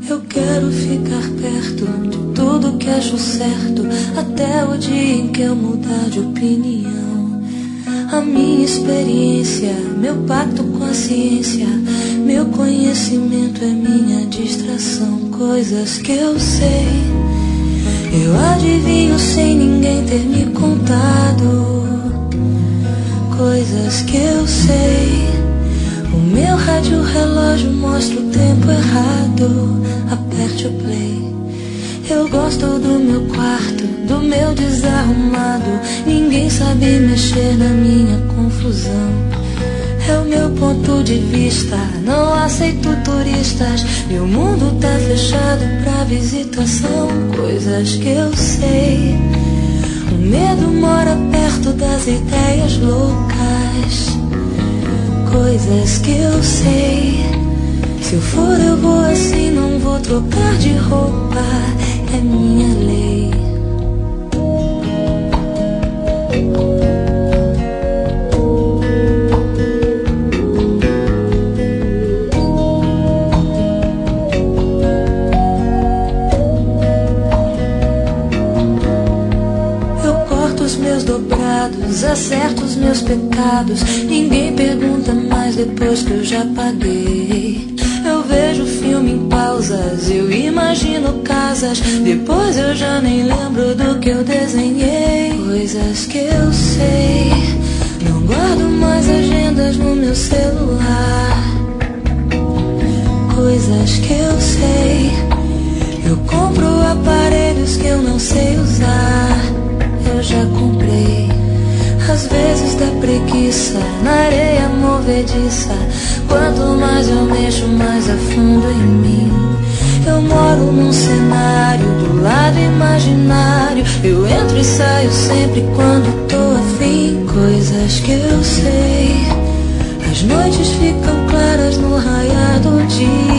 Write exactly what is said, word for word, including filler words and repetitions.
Eu quero ficar perto de tudo que acho certo, até o dia em que eu mudar de opinião. A minha experiência, meu pacto com a ciência, meu conhecimento é minha distração. Coisas que eu sei, eu adivinho sem ninguém ter me contado. Coisas que eu sei, o meu rádio relógio mostra o tempo errado. Aperte o play. Eu gosto do meu quarto, do meu desarrumado. Ninguém sabe mexer na minha confusão. É o meu ponto de vista, não aceito turistas. Meu mundo tá fechado pra visitação. Coisas que eu sei, o medo mora perto das ideias loucas. Coisas que eu sei, se eu for eu vou assim, não vou trocar de roupa. É minha lei. Eu corto os meus dobrados, acerto os meus pecados. Ninguém pergunta mais depois que eu já paguei. Eu vejo filme em pausas, eu imagino casas. Depois eu já nem lembro do que eu desenhei. Coisas que eu sei, não guardo mais agendas no meu celular. Coisas que eu sei, eu compro aparelhos que eu não sei usar. Eu já comprei. Às vezes dá preguiça na areia movediça. Quanto mais eu mexo, mais afundo em mim. Eu moro num cenário do lado imaginário. Eu entro e saio sempre quando tô afim. Coisas que eu sei, as noites ficam claras no raiar do dia.